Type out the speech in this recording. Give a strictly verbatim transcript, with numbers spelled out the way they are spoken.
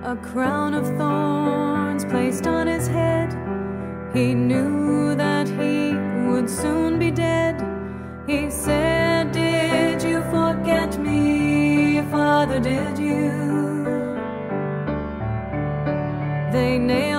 a crown of thorns placed on his head. He knew that he would soon be dead. He said, "Did you forget me, Father, did you?" They nailed